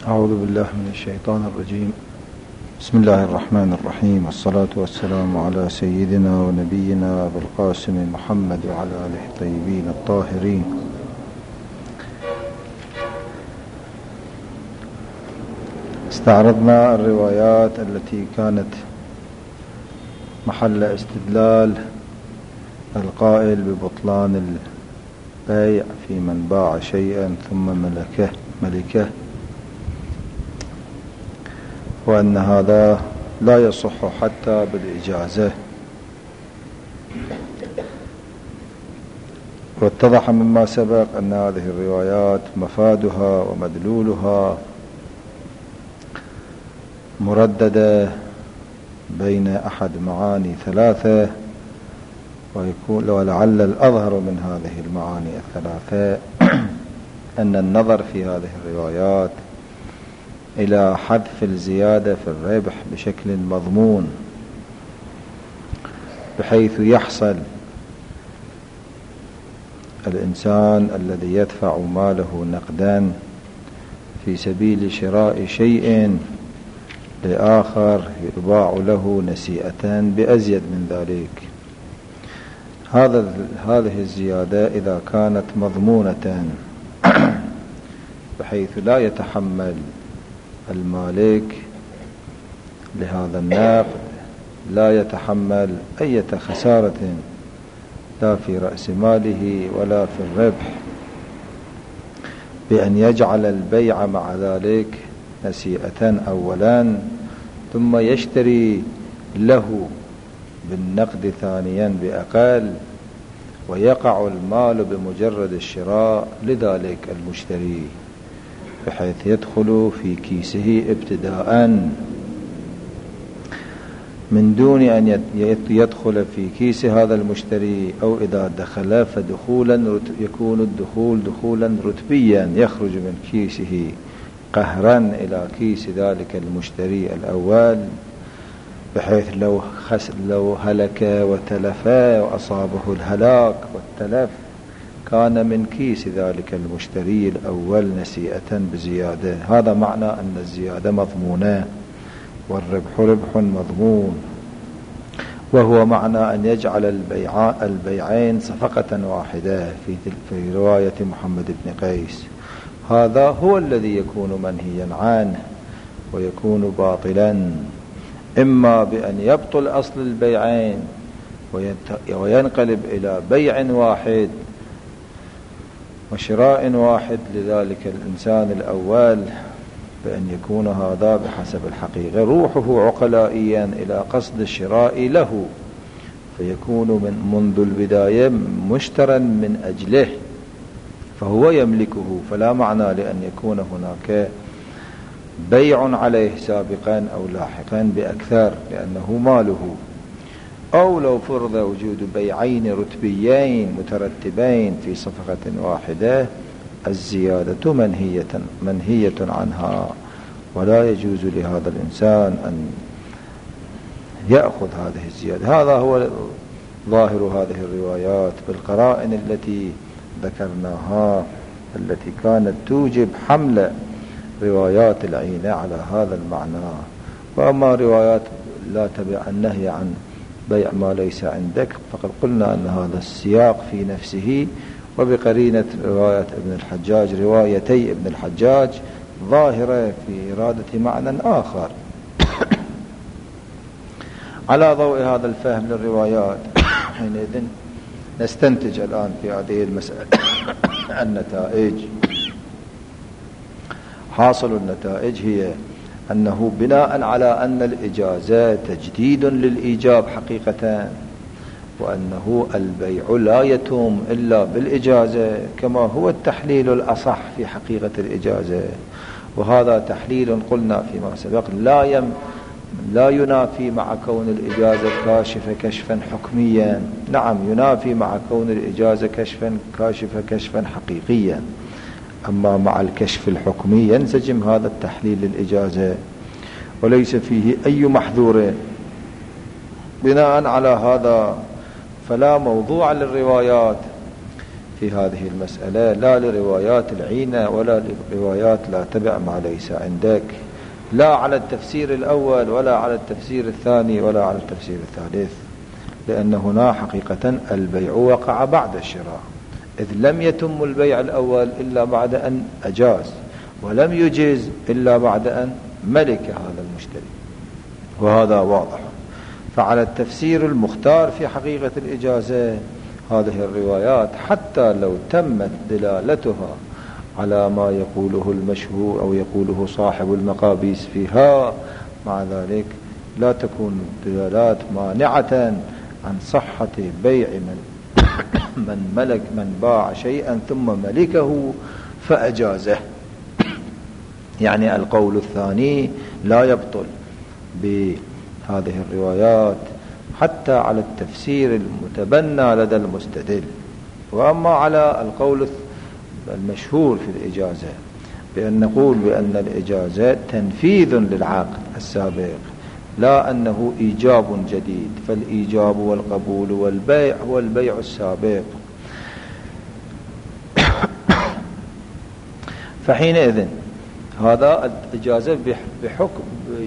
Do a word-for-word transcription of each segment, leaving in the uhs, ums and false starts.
أعوذ بالله من الشيطان الرجيم. بسم الله الرحمن الرحيم، والصلاة والسلام على سيدنا ونبينا أبي القاسم محمد وعلى آله الطيبين الطاهرين. استعرضنا الروايات التي كانت محل استدلال القائل ببطلان البيع في من باع شيئا ثم ملكه ملكه وأن هذا لا يصح حتى بالإجازة. واتضح مما سبق أن هذه الروايات مفادها ومدلولها مرددة بين أحد معاني ثلاثة، ويكون ولعل الأظهر من هذه المعاني الثلاثة أن النظر في هذه الروايات إلى حذف الزيادة في الربح بشكل مضمون، بحيث يحصل الإنسان الذي يدفع ماله نقدا في سبيل شراء شيء لآخر يباع له نسيئة بأزيد من ذلك. هذا هذه الزيادة إذا كانت مضمونة بحيث لا يتحمل المالك لهذا النقد لا يتحمل أي خسارة لا في رأس ماله ولا في الربح، بأن يجعل البيع مع ذلك نسيئة أولا ثم يشتري له بالنقد ثانيا بأقل، ويقع المال بمجرد الشراء لذلك المشتري بحيث يدخل في كيسه ابتداء من دون أن يدخل في كيس هذا المشتري، أو إذا دخل فدخولا يكون الدخول دخولا رتبيا يخرج من كيسه قهرا إلى كيس ذلك المشتري الأول، بحيث لو خس لو هلك وتلف وأصابه الهلاك والتلف كان من كيس ذلك المشتري الأول نسيئة بزيادة. هذا معنى أن الزيادة مضمونة والربح ربح مضمون، وهو معنى أن يجعل البيع البيعين صفقة واحدة في في رواية محمد بن قيس. هذا هو الذي يكون منهيا عنه ويكون باطلا، إما بأن يبطل أصل البيعين وينقلب إلى بيع واحد وشراء واحد لذلك الإنسان الأول، بأن يكون هذا بحسب الحقيقة روحه عقلائيا إلى قصد الشراء له، فيكون من منذ البداية مشترا من أجله فهو يملكه، فلا معنى لأن يكون هناك بيع عليه سابقا أو لاحقا بأكثر لأنه ماله. أو لو فرض وجود بيعين رتبيين مترتبين في صفقة واحدة الزيادة منهية منهية عنها، ولا يجوز لهذا الإنسان أن يأخذ هذه الزيادة. هذا هو ظاهر هذه الروايات بالقرائن التي ذكرناها التي كانت توجب حمل روايات العينة على هذا المعنى. وأما روايات لا تبع النهي عن بيع ما ليس عندك فقد قلنا أن هذا السياق في نفسه وبقرينة رواية ابن الحجاج روايتي ابن الحجاج ظاهرة في إرادة معنى آخر. على ضوء هذا الفهم للروايات حينئذ نستنتج الآن في هذه المسألة النتائج. حاصل النتائج هي أنه بناء على أن الإجازة تجديد للإيجاب حقيقة، وأنه البيع لا يتم إلا بالإجازة كما هو التحليل الأصح في حقيقة الإجازة، وهذا تحليل قلنا فيما سبق لا يم لا ينافي مع كون الإجازة كاشفة كشفا حكميا، نعم ينافي مع كون الإجازة كشفا كاشفة كشفا حقيقيا، أما مع الكشف الحكمي ينسجم هذا التحليل للإجازة وليس فيه أي محذور. بناء على هذا فلا موضوع للروايات في هذه المسألة، لا لروايات العينة ولا لروايات لا تبع ما ليس عندك، لا على التفسير الأول ولا على التفسير الثاني ولا على التفسير الثالث، لأن هنا حقيقة البيع وقع بعد الشراء، إذ لم يتم البيع الأول إلا بعد أن أجاز، ولم يجز إلا بعد أن ملك هذا المشتري، وهذا واضح. فعلى التفسير المختار في حقيقة الإجازة هذه الروايات حتى لو تمت دلالتها على ما يقوله المشهور أو يقوله صاحب المقابيس فيها، مع ذلك لا تكون دلالات مانعة عن صحة بيع من من ملك من باع شيئا ثم ملكه فأجازه. يعني القول الثاني لا يبطل بهذه الروايات حتى على التفسير المتبنى لدى المستدل. وأما على القول المشهور في الإجازة بأن نقول بأن الإجازة تنفيذ للعقد السابق لا أنه إيجاب جديد، فالإيجاب والقبول والبيع هو البيع السابق، فحينئذ هذا الإجازة بحكم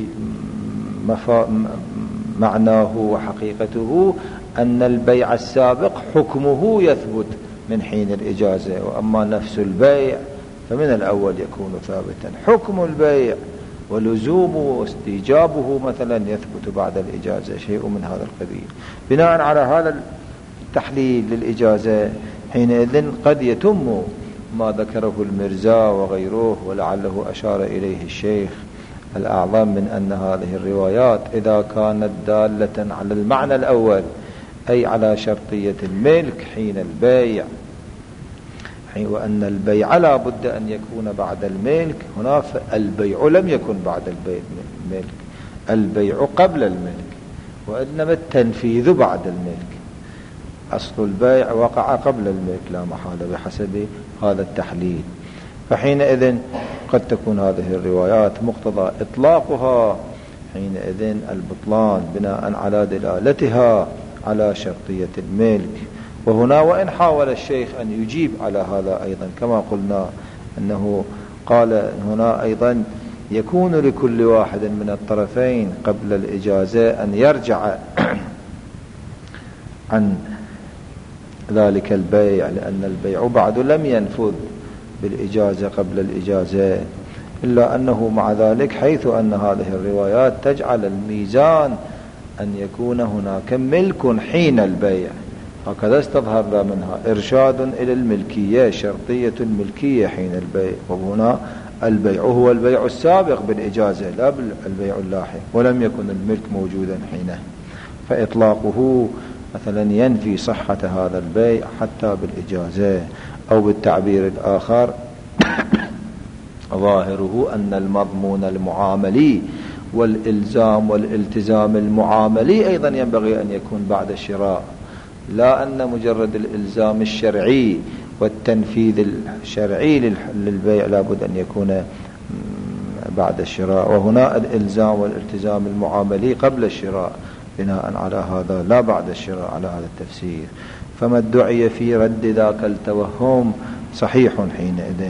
معناه وحقيقته أن البيع السابق حكمه يثبت من حين الإجازة، وأما نفس البيع فمن الأول يكون ثابتا. حكم البيع ولزومه واستيجابه مثلا يثبت بعد الإجازة، شيء من هذا القبيل. بناء على هذا التحليل للإجازة حينئذ قد يتم ما ذكره المرزا وغيره ولعله أشار إليه الشيخ الأعظم من أن هذه الروايات إذا كانت دالة على المعنى الأول أي على شرطية الملك حين البيع، وأن البيع لا بد أن يكون بعد الملك، هنا البيع لم يكن بعد الملك، البيع قبل الملك، وإنما التنفيذ بعد الملك. أصل البيع وقع قبل الملك لا محالة بحسب هذا التحليل. فحينئذ قد تكون هذه الروايات مقتضى إطلاقها حينئذ البطلان بناء على دلالتها على شرطية الملك. وهنا وإن حاول الشيخ أن يجيب على هذا أيضا كما قلنا أنه قال هنا أيضا يكون لكل واحد من الطرفين قبل الإجازة أن يرجع عن ذلك البيع، لأن البيع بعد لم ينفذ بالإجازة قبل الإجازة، إلا أنه مع ذلك حيث أن هذه الروايات تجعل الميزان أن يكون هناك ملك حين البيع، هكذا استظهر منها إرشاد إلى الملكية، شرطية الملكية حين البيع، وهنا البيع هو البيع السابق بالإجازة لا البيع اللاحق، ولم يكن الملك موجودا حينه، فإطلاقه مثلا ينفي صحة هذا البيع حتى بالإجازة. أو بالتعبير الآخر ظاهره أن المضمون المعاملي والإلزام والالتزام المعاملي أيضا ينبغي أن يكون بعد الشراء، لا أن مجرد الإلزام الشرعي والتنفيذ الشرعي للبيع لابد أن يكون بعد الشراء، وهنا الإلزام والالتزام المعاملي قبل الشراء بناء على هذا لا بعد الشراء على هذا التفسير. فما ادعي في رد ذاك التوهم صحيح حينئذ،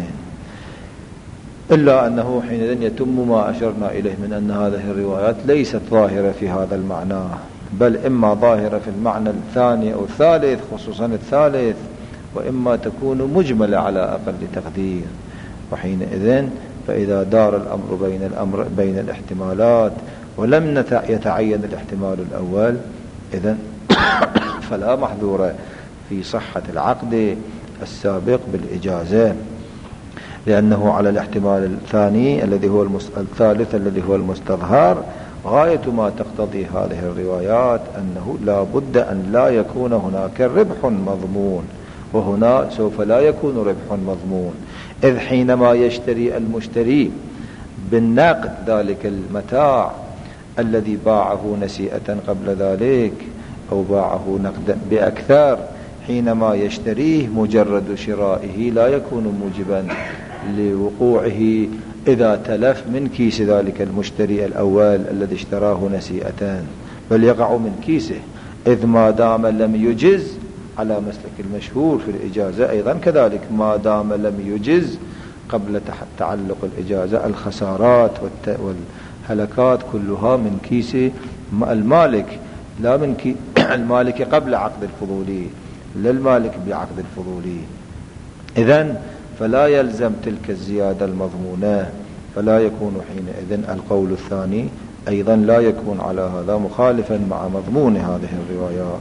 إلا أنه حينئذ يتم ما أشرنا إليه من أن هذه الروايات ليست ظاهرة في هذا المعنى، بل إما ظاهرة في المعنى الثاني أو الثالث خصوصا الثالث، وإما تكون مجملة على أقل تقدير. وحينئذ فإذا دار الأمر بين الأمر بين الاحتمالات ولم يتعين الاحتمال الأول إذن فلا محذور في صحة العقد السابق بالإجازة، لأنه على الاحتمال الثاني الذي هو الثالث الذي هو المستظهر غاية ما تقتضي هذه الروايات أنه لا بد أن لا يكون هناك ربح مضمون، وهنا سوف لا يكون ربح مضمون، إذ حينما يشتري المشتري بالنقد ذلك المتاع الذي باعه نسيئة قبل ذلك أو باعه نقدا بأكثر، حينما يشتريه مجرد شرائه لا يكون موجبا لوقوعه إذا تلف من كيس ذلك المشتري الأول الذي اشتراه نسيئة، بل يقع من كيسه، إذ ما دام لم يجز على مسلك المشهور في الإجازة أيضا كذلك، ما دام لم يجز قبل تعلق الإجازة الخسارات والهلكات كلها من كيس المالك، لا من كيس المالك قبل عقد الفضولي، لا المالك بعقد الفضولي. إذن فلا يلزم تلك الزيادة المضمونة، فلا يكون حينئذ القول الثاني أيضا لا يكون على هذا مخالفا مع مضمون هذه الروايات.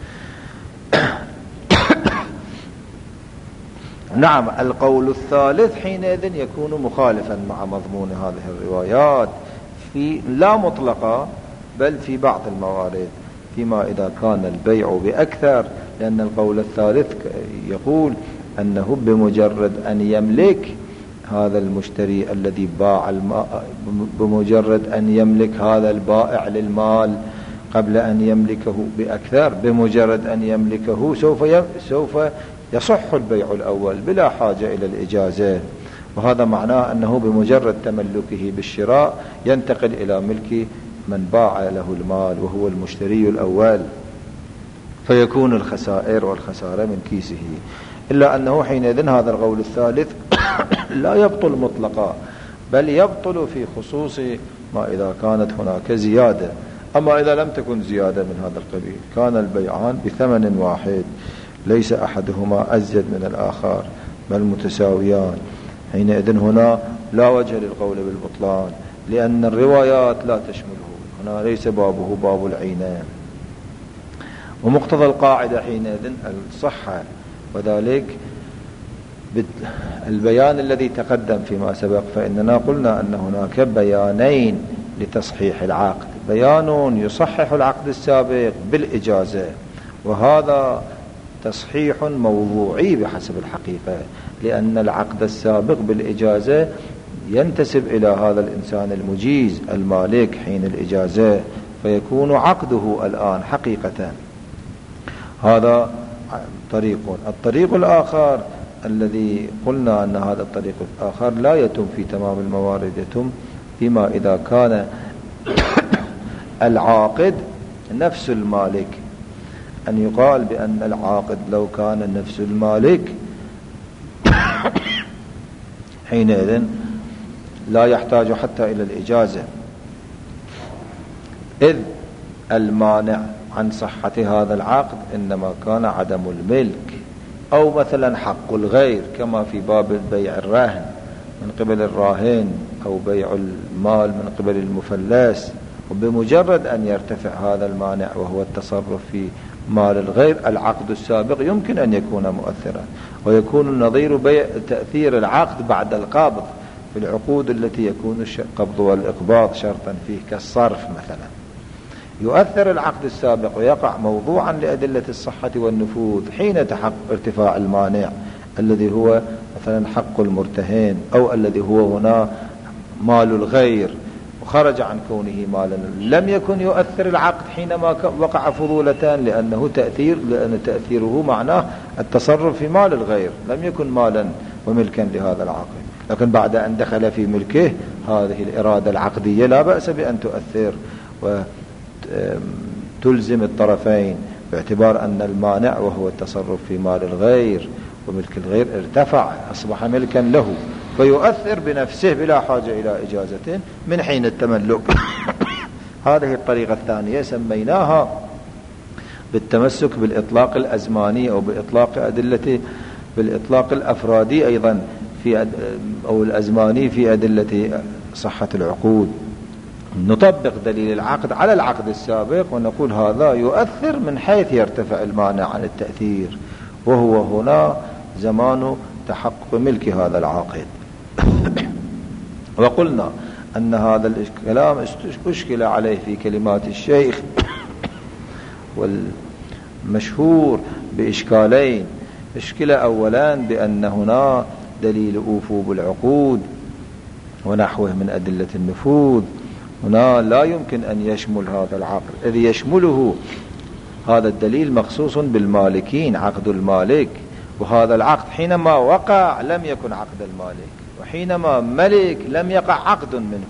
نعم، القول الثالث حينئذ يكون مخالفا مع مضمون هذه الروايات في لا مطلقة بل في بعض الموارد، فيما إذا كان البيع بأكثر، لأن القول الثالث يقول أنه بمجرد أن يملك هذا المشتري الذي باع الماء، بمجرد أن يملك هذا البائع للمال قبل أن يملكه بأكثر، بمجرد أن يملكه سوف سوف يصح البيع الأول بلا حاجة إلى الإجازة، وهذا معناه أنه بمجرد تملكه بالشراء ينتقل إلى ملك من باع له المال وهو المشتري الأول، فيكون الخسائر والخسارة من كيسه. إلا أنه حينئذ هذا القول الثالث لا يبطل مطلقا، بل يبطل في خصوص ما إذا كانت هناك زيادة. أما إذا لم تكن زيادة من هذا القبيل، كان البيعان بثمن واحد ليس أحدهما أزيد من الآخر بل متساويان، حينئذ هنا لا وجه للقول بالبطلان، لأن الروايات لا تشمله، هنا ليس بابه باب العينين. ومقتضى القاعدة حينئذ الصحة، وذلك البيان الذي تقدم فيما سبق، فإننا قلنا أن هناك بيانين لتصحيح العقد، بيان يصحح العقد السابق بالإجازة، وهذا تصحيح موضوعي بحسب الحقيقة، لأن العقد السابق بالإجازة ينتسب إلى هذا الإنسان المجيز المالك حين الإجازة، فيكون عقده الآن حقيقة. هذا طريق. الطريق الآخر الذي قلنا أن هذا الطريق الآخر لا يتم في تمام الموارد، يتم فيما إذا كان العاقد نفس المالك، أن يقال بأن العاقد لو كان نفس المالك حينئذ لا يحتاج حتى إلى الإجازة، إذ المانع عن صحة هذا العقد إنما كان عدم الملك، أو مثلا حق الغير كما في باب بيع الرهن من قبل الراهن، أو بيع المال من قبل المفلس. وبمجرد أن يرتفع هذا المانع وهو التصرف في مال الغير، العقد السابق يمكن أن يكون مؤثرا، ويكون النظير بيع تأثير العقد بعد القبض في العقود التي يكون القبض والإقباض شرطا فيه كالصرف مثلا، يؤثر العقد السابق ويقع موضوعا لأدلة الصحة والنفوذ حين تحقق ارتفاع المانع الذي هو مثلا حق المرتهن، أو الذي هو هنا مال الغير وخرج عن كونه مالا. لم يكن يؤثر العقد حينما وقع فضولتان، لأنه تأثير لأن تأثيره معناه التصرف في مال الغير، لم يكن مالا وملكا لهذا العاقد. لكن بعد أن دخل في ملكه، هذه الإرادة العقدية لا بأس بأن تؤثر وتلزم الطرفين، باعتبار أن المانع وهو التصرف في مال الغير وملك الغير ارتفع أصبح ملكا له، فيؤثر بنفسه بلا حاجة إلى إجازة من حين التملك. هذه الطريقة الثانية سميناها بالتمسك بالإطلاق الأزماني، أو بإطلاق أدلة بالإطلاق الأفرادي أيضا في أو الأزماني في أدلة صحة العقود. نطبق دليل العقد على العقد السابق ونقول هذا يؤثر من حيث يرتفع المانع عن التأثير، وهو هنا زمان تحقق ملك هذا العاقد. وقلنا أن هذا الكلام أشكل عليه في كلمات الشيخ، والمشهور بإشكالين. إشكال أولا بأن هنا دليل أوفوا بالعقود ونحوه من أدلة النفوذ، هنا لا يمكن أن يشمل هذا العقد، إذ يشمله هذا الدليل مخصوص بالمالكين، عقد المالك، وهذا العقد حينما وقع لم يكن عقد المالك، وحينما ملك لم يقع عقد منه.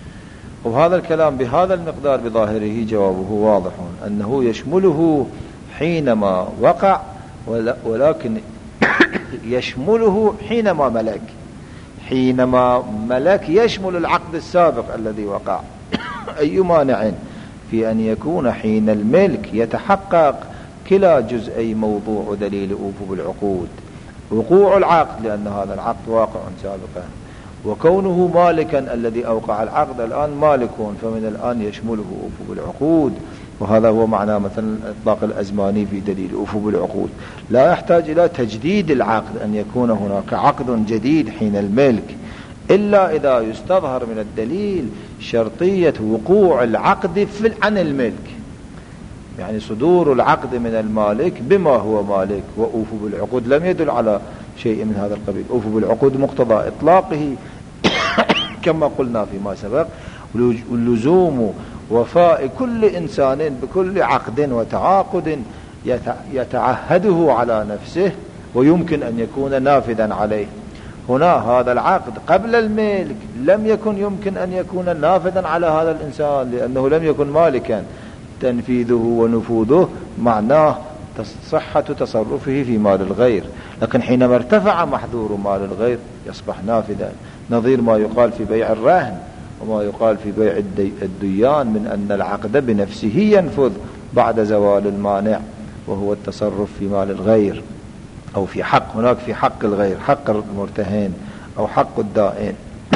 وهذا الكلام بهذا المقدار بظاهره جوابه واضح، أنه يشمله حينما وقع، ولكن يشمله حينما ملك. حينما ملك يشمل العقد السابق الذي وقع. أي مانع في أن يكون حين الملك يتحقق كلا جزئي موضوع دليل أوفوا بالعقود؟ وقوع العقد، لأن هذا العقد واقع سابقا، وكونه مالكا الذي أوقع العقد الآن مالك، فمن الآن يشمله أوفوا بالعقود. وهذا هو معنى مثلا الإطلاق الأزماني في دليل أوفوا بالعقود. لا يحتاج إلى تجديد العقد، أن يكون هناك عقد جديد حين الملك، إلا إذا يستظهر من الدليل شرطية وقوع العقد عن الملك، يعني صدور العقد من المالك بما هو مالك. وأوفوا بالعقود لم يدل على شيء من هذا القبيل. أوفوا بالعقود مقتضى إطلاقه كما قلنا فيما سبق، ولزوم وفاء كل إنسان بكل عقد وتعاقد يتعهده على نفسه ويمكن أن يكون نافذا عليه. هنا هذا العقد قبل الملك لم يكن يمكن أن يكون نافذا على هذا الإنسان، لأنه لم يكن مالكا. تنفيذه ونفوذه معناه صحة تصرفه في مال الغير، لكن حينما ارتفع محذور مال الغير يصبح نافذا، نظير ما يقال في بيع الرهن وما يقال في بيع الديان من أن العقد بنفسه ينفذ بعد زوال المانع، وهو التصرف في مال الغير أو في حق، هناك في حق الغير، حق المرتهن أو حق الدائن.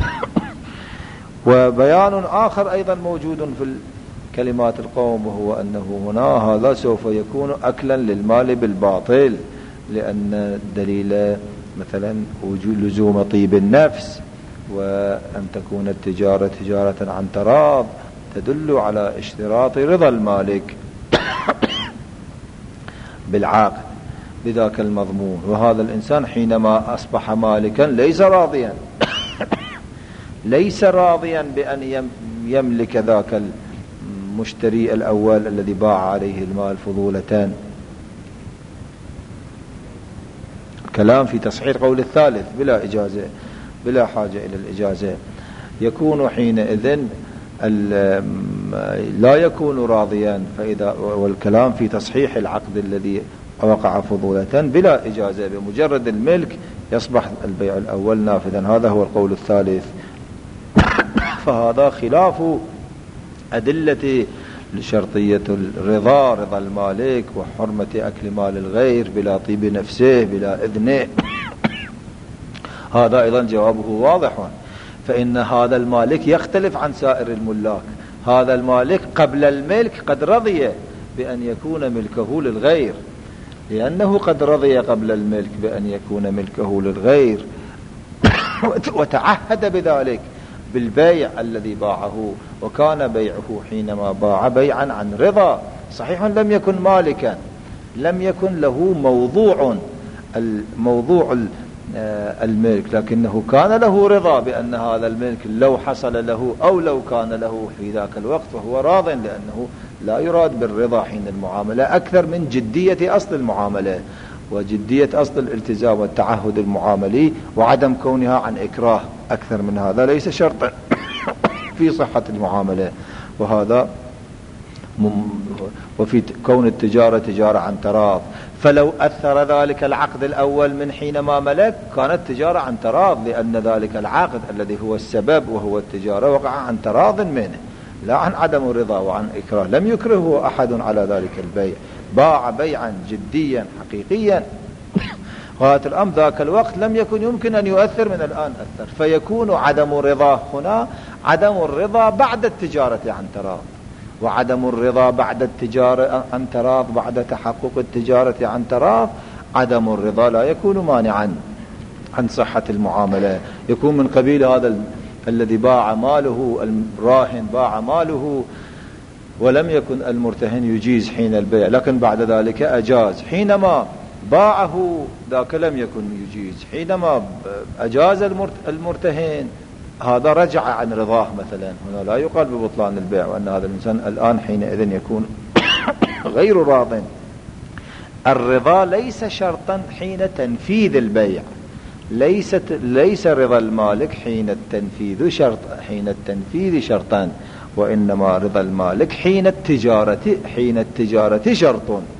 وبيان آخر أيضا موجود في كلمات القوم، وهو أنه هنا هذا سوف يكون أكلا للمال بالباطل، لأن الدليل مثلا وجود لزوم طيب النفس، وأن تكون التجارة تجارة عن تراض تدل على اشتراط رضا المالك بالعقد بذاك المضمون. وهذا الإنسان حينما أصبح مالكا ليس راضيا ليس راضيا بأن يملك ذاك المشتري الأول الذي باع عليه المال فضولتان. كلام في تصحيح قول الثالث بلا إجازة، بلا حاجة إلى الإجازة. يكون حينئذ لا يكون راضيا، فإذا والكلام في تصحيح العقد الذي وقع فضولة بلا إجازة بمجرد الملك يصبح البيع الأول نافذا. هذا هو القول الثالث. فهذا خلاف أدلة لشرطية الرضا، رضا المالك وحرمة أكل مال الغير بلا طيب نفسه بلا إذنه. هذا أيضا جوابه واضح، فإن هذا المالك يختلف عن سائر الملاك. هذا المالك قبل الملك قد رضي بأن يكون ملكه للغير، لأنه قد رضي قبل الملك بأن يكون ملكه للغير وتعهد بذلك بالبيع الذي باعه، وكان بيعه حينما باع بيعا عن رضا. صحيح لم يكن مالكا، لم يكن له موضوع الموضوع الملك، لكنه كان له رضا بأن هذا الملك لو حصل له أو لو كان له في ذاك الوقت فهو راض، لأنه لا يراد بالرضا حين المعاملة أكثر من جدية أصل المعاملة وجدية أصل الالتزام والتعهد المعاملي وعدم كونها عن إكراه. أكثر من هذا ليس شرطا في صحة المعاملة. وهذا وفي كون التجارة تجارة عن تراض، فلو أثر ذلك العقد الأول من حينما ملك كانت تجارة عن تراض، لأن ذلك العقد الذي هو السبب وهو التجارة وقع عن تراض منه لا عن عدم الرضا وعن إكراه. لم يكرهه أحد على ذلك البيع، باع بيعا جديا حقيقيا. وهذا الأمر ذاك الوقت لم يكن يمكن أن يؤثر، من الآن أثر، فيكون عدم الرضا هنا عدم الرضا بعد التجارة عن تراض، وعدم الرضا بعد التجارة عن تراض بعد تحقق التجارة عن تراض عدم الرضا لا يكون مانعا عن صحة المعاملة. يكون من قبيل هذا الذي باع ماله، الراهن باع ماله ولم يكن المرتهن يجيز حين البيع، لكن بعد ذلك أجاز. حينما باعه ذاك لم يكن يجيز، حينما أجاز المرتهن هذا رجع عن رضاه مثلا. هنا لا يقال ببطلان البيع، وأن هذا الإنسان الآن حينئذ يكون غير راض. الرضا ليس شرطا حين تنفيذ البيع، ليست ليس رضا المالك حين التنفيذ شرط حين التنفيذ شرطا، وإنما رضا المالك حين التجارة حين التجارة شرط.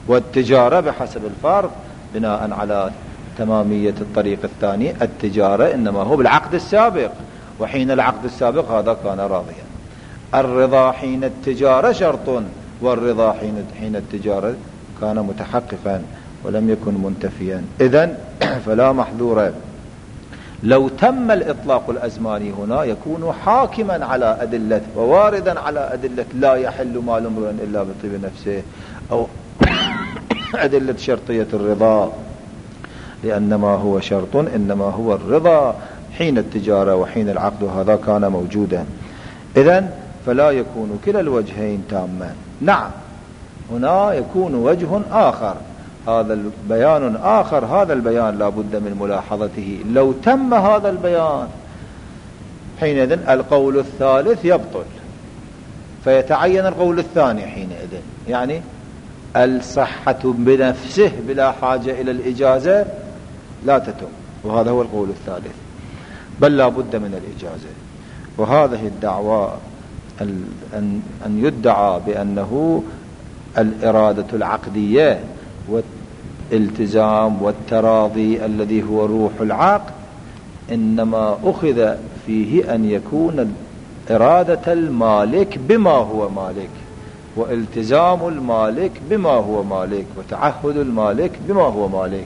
والتجارة بحسب الفرض بناء على تمامية الطريق الثاني. التجارة إنما هو بالعقد السابق، وحين العقد السابق هذا كان راضيا. الرضا حين التجارة شرط، والرضا حين حين التجارة كان متحققا ولم يكن منتفيا. إذن فلا محذور. لو تم الإطلاق الأزماني هنا يكون حاكما على أدلة وواردا على أدلة لا يحل مال امرئ إلا بطيب نفسه، أو أدلة شرطية الرضا، لأن ما هو شرط إنما هو الرضا حين التجارة وحين العقد، هذا كان موجودا. إذن فلا يكون كلا الوجهين تاما. نعم هنا يكون وجه آخر، هذا البيان آخر، هذا البيان لا بد من ملاحظته. لو تم هذا البيان حينئذ القول الثالث يبطل، فيتعين القول الثاني حينئذ، يعني الصحة بنفسه بلا حاجة إلى الإجازة لا تتم، وهذا هو القول الثالث، بل لا بد من الإجازة. وهذه الدعوة أن يدعى بأنه الإرادة العقدية والالتزام والتراضي الذي هو روح العقد إنما أخذ فيه أن يكون إرادة المالك بما هو مالك، والتزام المالك بما هو مالك، وتعهد المالك بما هو مالك.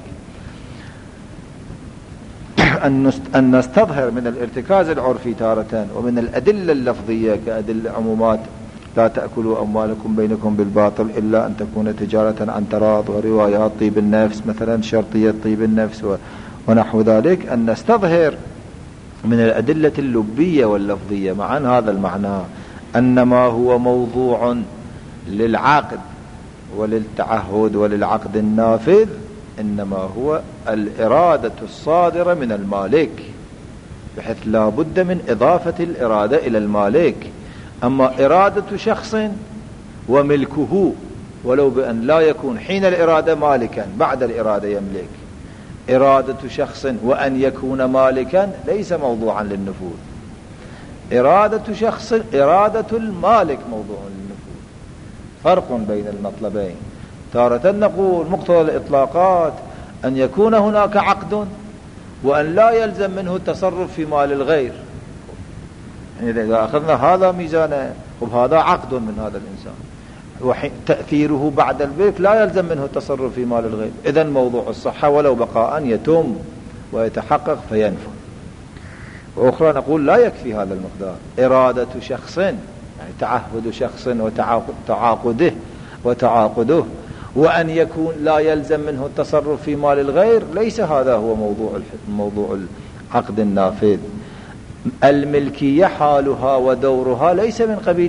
أن نستظهر من الارتكاز العرفي تارة ومن الأدلة اللفظية كأدلة عمومات لا تأكلوا أموالكم بينكم بالباطل إلا أن تكون تجارة عن تراض، وروايات طيب النفس مثلا شرطية طيب النفس ونحو ذلك، أن نستظهر من الأدلة اللبية واللفظية معا هذا المعنى، أن ما هو موضوع للعقد وللتعهد وللعقد النافذ إنما هو الإرادة الصادرة من المالك، بحيث لا بد من إضافة الإرادة إلى المالك. أما إرادة شخص وملكه ولو بأن لا يكون حين الإرادة مالكا بعد الإرادة يملك، إرادة شخص وأن يكون مالكا ليس موضوعا للنفوذ. إرادة شخص إرادة المالك موضوع للنفوذ، فرق بين المطلبين. تارة نقول مقتضى الإطلاقات أن يكون هناك عقد وأن لا يلزم منه التصرف في مال الغير، يعني إذا أخذنا هذا ميزانه وهذا عقد من هذا الإنسان وتأثيره بعد الملك لا يلزم منه التصرف في مال الغير، إذن موضوع الصحة ولو بقاء يتم ويتحقق فينفذ. وأخرى نقول لا يكفي هذا المقدار، إرادة شخص يعني تعهد شخص وتعاقده وتعاقده وأن يكون لا يلزم منه التصرف في مال الغير، ليس هذا هو موضوع موضوع العقد النافذ. الملكية حالها ودورها ليس من قبيل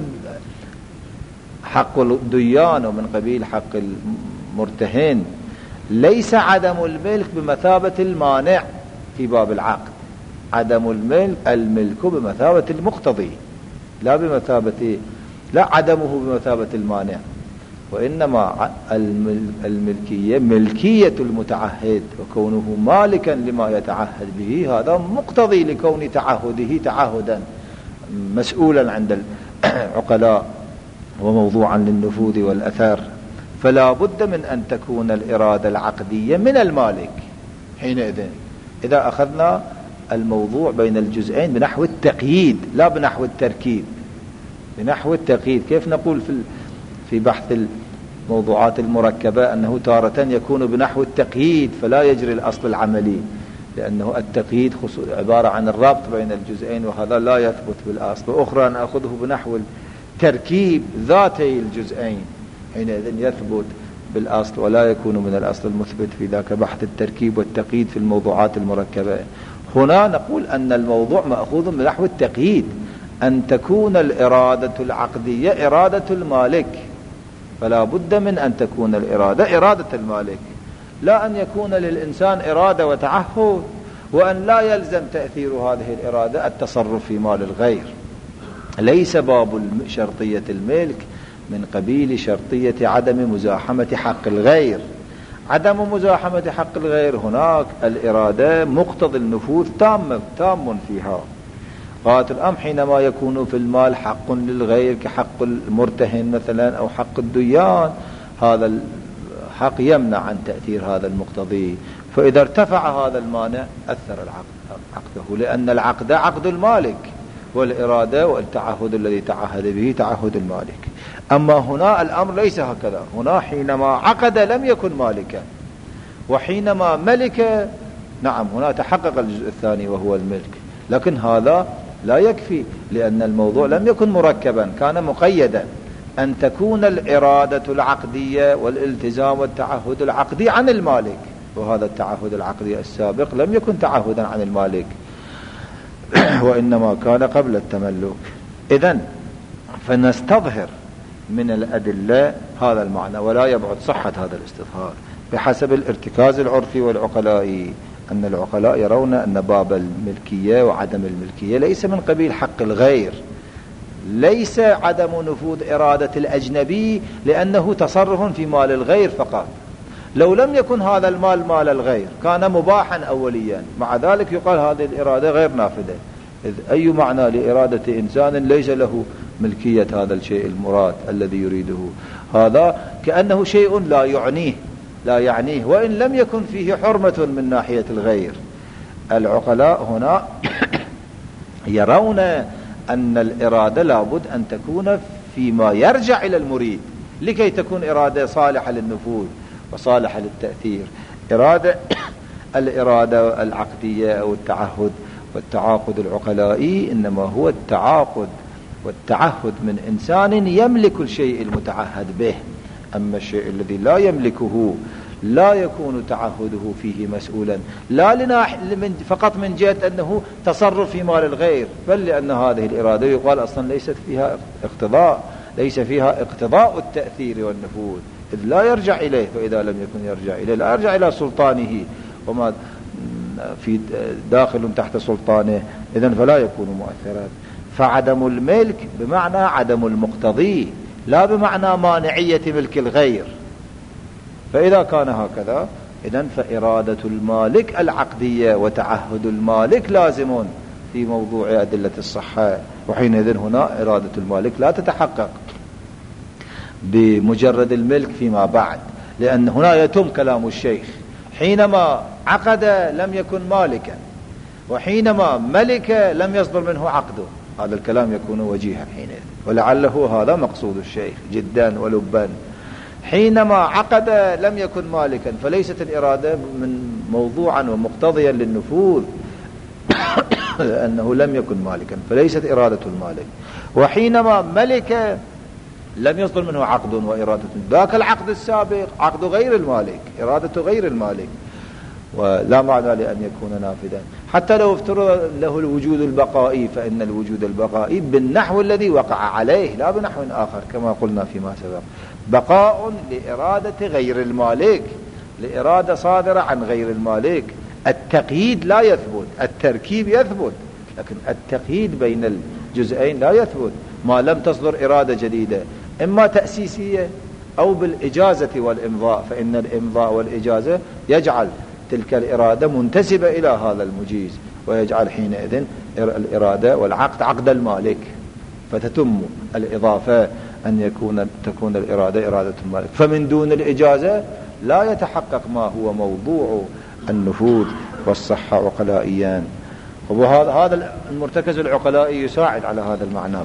حق الديان ومن قبيل حق المرتهن، ليس عدم الملك بمثابة المانع في باب العقد، عدم الملك الملك بمثابة المقتضي لا بمثابة لا عدمه بمثابة المانع، وإنما الملكية ملكية المتعهد وكونه مالكا لما يتعهد به هذا مقتضي لكون تعهده تعهدا مسؤولا عند العقلاء وموضوعا للنفوذ والأثار. فلا بد من أن تكون الإرادة العقدية من المالك حينئذ إذا أخذنا الموضوع بين الجزئين بنحو التقييد لا بنحو التركيب، بنحو التقييد. كيف نقول في في بحث الموضوعات المركبة أنه تارة يكون بنحو التقييد فلا يجري الأصل العملي، لأنه التقييد عبارة عن الربط بين الجزئين وهذا لا يثبت بالأصل، وأخرى نأخذه بنحو التركيب ذاتي الجزئين حينئذ يثبت بالأصل ولا يكون من الأصل المثبت في ذاك بحث التركيب والتقييد في الموضوعات المركبة. هنا نقول أن الموضوع مأخوذ بنحو التقييد، أن تكون الإرادة العقدية إرادة المالك، فلا بد من أن تكون الإرادة إرادة المالك، لا أن يكون للإنسان إرادة وتعهد وأن لا يلزم تأثير هذه الإرادة التصرف في مال الغير. ليس باب شرطية الملك من قبيل شرطية عدم مزاحمة حق الغير. عدم مزاحمة حق الغير هناك الإرادة مقتضى النفوذ تام تام فيها. قالت الأم حينما يكون في المال حق للغير كحق المرتهن مثلا أو حق الديان، هذا حق يمنع عن تأثير هذا المقتضي، فإذا ارتفع هذا المانع أثر العقد عقده، لأن العقد عقد المالك، والإرادة والتعهد الذي تعهد به تعهد المالك. أما هنا الأمر ليس هكذا، هنا حينما عقد لم يكن مالكا، وحينما ملك نعم هنا تحقق الجزء الثاني وهو الملك، لكن هذا لا يكفي، لأن الموضوع لم يكن مركبا، كان مقيدا، أن تكون الإرادة العقدية والالتزام والتعهد العقدي عن المالك، وهذا التعهد العقدي السابق لم يكن تعهدا عن المالك وإنما كان قبل التملك. إذن فنستظهر من الأدلة هذا المعنى، ولا يبعد صحة هذا الاستظهار بحسب الارتكاز العرفي والعقلائي، أن العقلاء يرون أن باب الملكية وعدم الملكية ليس من قبيل حق الغير، ليس عدم نفوذ إرادة الأجنبي لأنه تصرف في مال الغير فقط. لو لم يكن هذا المال مال الغير كان مباحا أوليا، مع ذلك يقال هذه الإرادة غير نافذة. إذ أي معنى لإرادة إنسان ليس له ملكية هذا الشيء المراد الذي يريده؟ هذا كأنه شيء لا يعنيه لا يعنيه وإن لم يكن فيه حرمة من ناحية الغير. العقلاء هنا يرون أن الإرادة لابد أن تكون فيما يرجع إلى المريد لكي تكون إرادة صالحة للنفوذ وصالحة للتأثير. إرادة الإرادة العقدية أو التعهد والتعاقد العقلائي إنما هو التعاقد والتعهد من إنسان يملك الشيء المتعهد به، أما الشيء الذي لا يملكه لا يكون تعهده فيه مسؤولا، لا لناح فقط من جهة أنه تصرف في مال الغير، بل لأن هذه الإرادة يقال أصلا ليست فيها اقتضاء، ليس فيها اقتضاء التأثير والنفوذ، إذ لا يرجع إليه، فإذا لم يكن يرجع إليه لا يرجع إلى سلطانه وما في داخل تحت سلطانه، إذن فلا يكون مؤثرا. فعدم الملك بمعنى عدم المقتضي، لا بمعنى مانعية ملك الغير. فإذا كان هكذا إذن فإرادة المالك العقدية وتعهد المالك لازم في موضوع أدلة الصحة، وحينئذ هنا إرادة المالك لا تتحقق بمجرد الملك فيما بعد، لأن هنا يتم كلام الشيخ حينما عقد لم يكن مالكا، وحينما ملك لم يصدر منه عقده، هذا الكلام يكون وجيها حينئذ، ولعله هذا مقصود الشيخ جدا ولبا. حينما عقد لم يكن مالكا فليست الإرادة من موضوعا ومقتضيا للنفوذ لأنه لم يكن مالكا فليست إرادة المالك، وحينما ملك لم يصدر منه عقد وإرادة، ذاك العقد السابق عقد غير المالك، إرادة غير المالك، ولا معنى لأن يكون نافذا. حتى لو افترض له الوجود البقائي فإن الوجود البقائي بالنحو الذي وقع عليه لا بنحو آخر، كما قلنا فيما سبق، بقاء لإرادة غير المالك، لإرادة صادرة عن غير المالك. التقييد لا يثبت، التركيب يثبت، لكن التقييد بين الجزئين لا يثبت ما لم تصدر إرادة جديدة، إما تأسيسية أو بالإجازة والإمضاء، فإن الإمضاء والإجازة يجعل تلك الإرادة منتسبة إلى هذا المجيز، ويجعل حينئذ الإرادة والعقد عقد المالك، فتتم الإضافة أن يكون تكون الإرادة إرادة المالك. فمن دون الإجازة لا يتحقق ما هو موضوع النفوذ والصحة عقلائيا. وهذا هذا المرتكز العقلائي يساعد على هذا المعنى،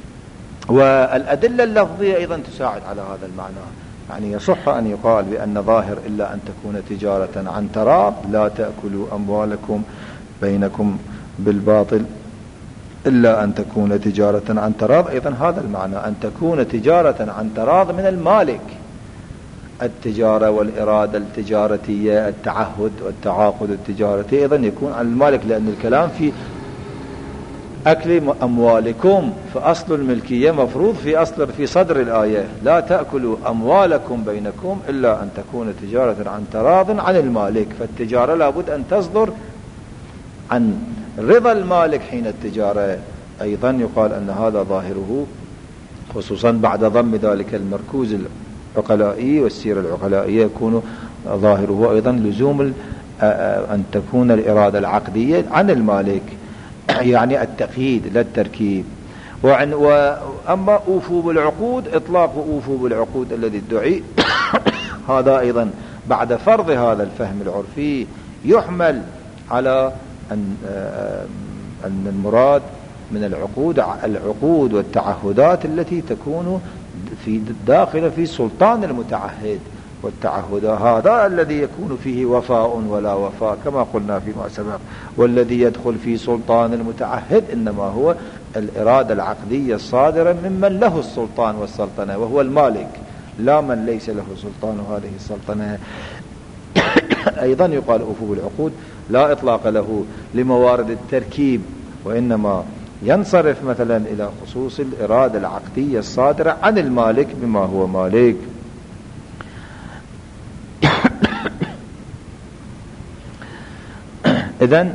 والأدلة اللفظية أيضا تساعد على هذا المعنى. يعني يصح أن يقال بأن ظاهر إلا أن تكون تجارة عن تراض، لا تأكلوا أموالكم بينكم بالباطل إلا أن تكون تجارة عن تراض، أيضا هذا المعنى أن تكون تجارة عن تراض من المالك. التجارة والإرادة التجارتية، التعهد والتعاقد التجارتي أيضا يكون عن المالك، لأن الكلام في أكل أموالكم، فأصل الملكية مفروض في أصل في صدر الآية، لا تأكلوا أموالكم بينكم إلا أن تكون تجارة عن تراض عن المالك. فالتجارة لابد أن تصدر عن رضا المالك حين التجارة. أيضا يقال أن هذا ظاهره، خصوصا بعد ضم ذلك المركوز العقلائي والسيرة العقلائية، يكون ظاهره أيضا لزوم أن تكون الإرادة العقدية عن المالك، يعني التقييد لا التركيب. وأما أوفوا بالعقود، إطلاق أوفوا بالعقود الذي ادعي هذا أيضا بعد فرض هذا الفهم العرفي يحمل على أن أن المراد من العقود العقود والتعهدات التي تكون في داخل في سلطان المتعهد، والتعهد هذا الذي يكون فيه وفاء ولا وفاء كما قلنا فيما سبق، والذي يدخل في سلطان المتعهد إنما هو الإرادة العقدية الصادرة ممن له السلطان والسلطنة وهو المالك، لا من ليس له سلطان هذه السلطنة. أيضا يقال أوفوا بالعقود لا إطلاق له لموارد التركيب، وإنما ينصرف مثلا إلى خصوص الإرادة العقدية الصادرة عن المالك بما هو مالك. إذن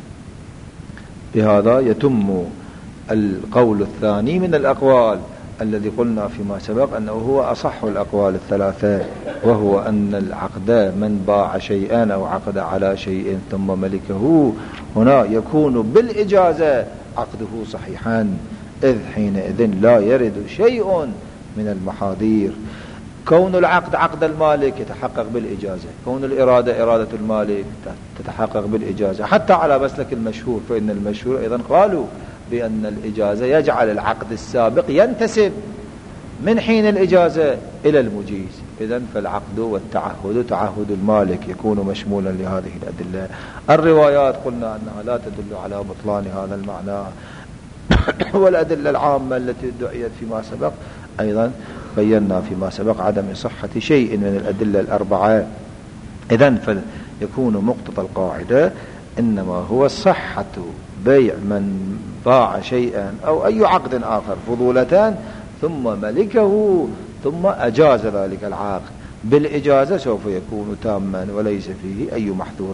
بهذا يتم القول الثاني من الأقوال الذي قلنا فيما سبق أنه هو أصح الأقوال الثلاثة، وهو أن العقد من باع شيئا أو عقد على شيء ثم ملكه هنا يكون بالإجازة عقده صحيحا، إذ حينئذ لا يرد شيء من المحاذير. كون العقد عقد المالك يتحقق بالإجازة، كون الإرادة إرادة المالك تتحقق بالإجازة، حتى على مسلك المشهور، فإن المشهور أيضا قالوا بأن الإجازة يجعل العقد السابق ينتسب من حين الإجازة إلى المجيز. إذن فالعقد والتعهد تعهد المالك يكون مشمولا لهذه الأدلة. الروايات قلنا أنها لا تدل على بطلان هذا المعنى، والأدلة العامة التي دعيت فيما سبق أيضا بينا فيما سبق عدم صحة شيء من الأدلة الأربعة. إذن فيكون مقتضى القاعدة إنما هو صحة بيع من باع شيئا أو أي عقد آخر فضولتان ثم ملكه ثم أجاز ذلك العقد بالإجازة سوف يكون تاما وليس فيه أي محذور.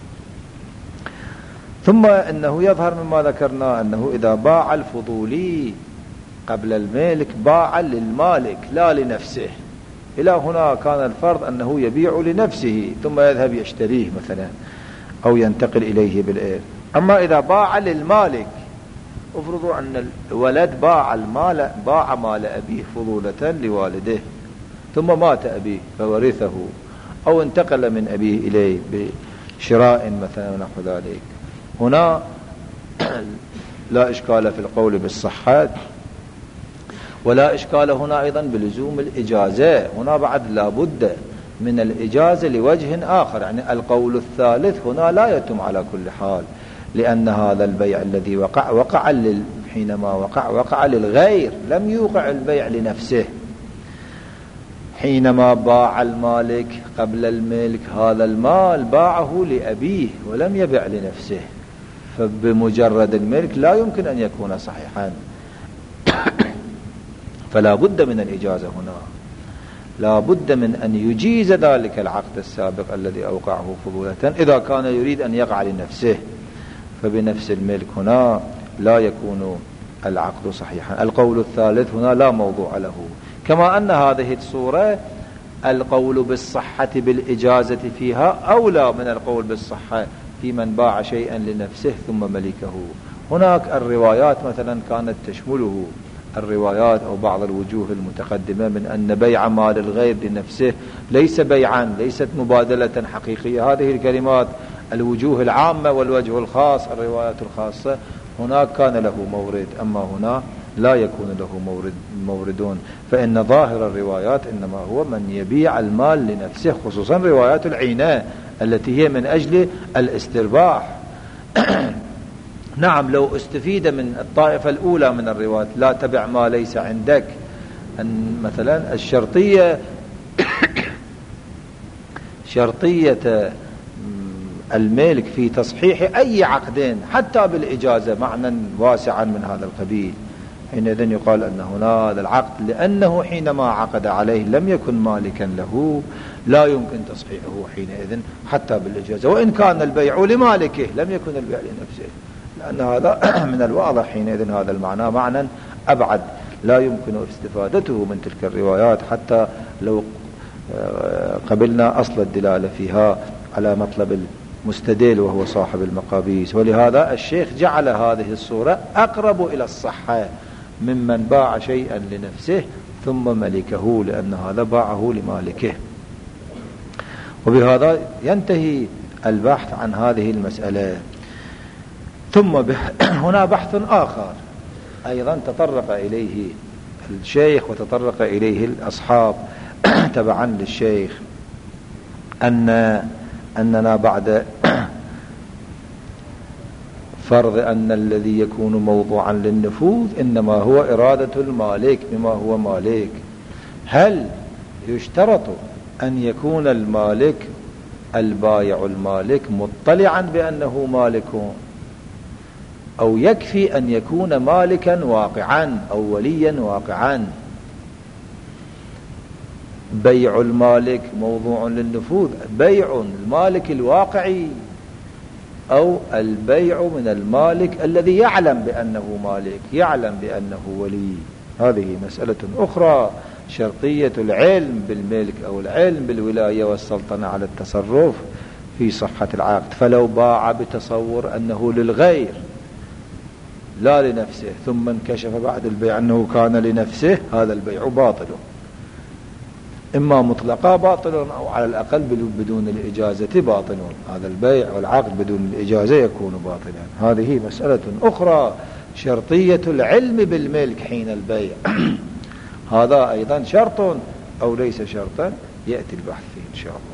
ثم إنه يظهر مما ذكرنا أنه إذا باع الفضولي قبل الملك باع للمالك لا لنفسه. إلى هنا كان الفرض أنه يبيع لنفسه ثم يذهب يشتريه مثلا أو ينتقل إليه بالإير. أما إذا باع للمالك، افرضوا أن الولد باع المال باع مال أبيه فضولة لوالده ثم مات أبيه فورثه، أو انتقل من أبيه إليه بشراء مثلا ونحو ذلك، هنا لا إشكال في القول بالصحة، ولا إشكال هنا أيضا بلزوم الإجازة. هنا بعد لا بد من الإجازة لوجه آخر، يعني القول الثالث هنا لا يتم على كل حال، لأن هذا البيع الذي وقع وقع لل... حينما وقع وقع للغير، لم يوقع البيع لنفسه. حينما باع المالك قبل الملك هذا المال باعه لأبيه ولم يبيع لنفسه، فبمجرد الملك لا يمكن أن يكون صحيحا. فلا بد من الإجازة هنا، لا بد من أن يجيز ذلك العقد السابق الذي أوقعه فضولة إذا كان يريد أن يقع لنفسه، فبنفس الملك هنا لا يكون العقد صحيحا. القول الثالث هنا لا موضوع له، كما أن هذه الصورة القول بالصحة بالإجازة فيها أولى من القول بالصحة في من باع شيئا لنفسه ثم ملكه. هناك الروايات مثلا كانت تشمله الروايات أو بعض الوجوه المتقدمة من أن بيع مال الغير لنفسه ليس بيعا، ليست مبادلة حقيقية. هذه الكلمات الوجوه العامة والوجه الخاص الروايات الخاصة هناك كان له مورد، أما هنا لا يكون له مورد موردون، فإن ظاهر الروايات إنما هو من يبيع المال لنفسه، خصوصا روايات العينة التي هي من أجل الاسترباح. نعم لو استفيد من الطائفة الأولى من الروايات لا تبع ما ليس عندك، أن مثلا الشرطية شرطية الملك في تصحيح أي عقدين حتى بالإجازة معنى واسعا من هذا القبيل، حينئذ يقال أن هنا هذا العقد لأنه حينما عقد عليه لم يكن مالكا له لا يمكن تصحيحه حينئذ حتى بالإجازة، وإن كان البيع لمالكه لم يكن البيع لنفسه، لأن هذا من الواضح حينئذ هذا المعنى معنى أبعد لا يمكن استفادته من تلك الروايات حتى لو قبلنا أصل الدلالة فيها على مطلب المستدل وهو صاحب المقابيس. ولهذا الشيخ جعل هذه الصورة أقرب إلى الصحة ممن باع شيئا لنفسه ثم ملكه، لأن هذا باعه لمالكه. وبهذا ينتهي البحث عن هذه المسألة. ثم هنا بحث آخر أيضا تطرق إليه الشيخ وتطرق إليه الأصحاب تبعا للشيخ، أن أننا بعد فرض أن الذي يكون موضوعا للنفوذ إنما هو إرادة المالك بما هو مالك، هل يشترط أن يكون المالك البايع المالك مطلعا بأنه مالك، أو يكفي أن يكون مالكا واقعا أو وليا واقعا؟ بيع المالك موضوع للنفوذ، بيع المالك الواقعي أو البيع من المالك الذي يعلم بأنه مالك، يعلم بأنه ولي؟ هذه مسألة أخرى، شرطية العلم بالملك أو العلم بالولاية والسلطنة على التصرف في صحة العقد. فلو باع بتصور أنه للغير لا لنفسه، ثم انكشف بعد البيع أنه كان لنفسه، هذا البيع باطل، إما مطلقا باطل أو على الأقل بدون الإجازة باطل. هذا البيع والعقد بدون الإجازة يكون باطلا. هذه مسألة أخرى، شرطية العلم بالملك حين البيع هذا أيضا شرط أو ليس شرطا، يأتي البحث فيه إن شاء الله.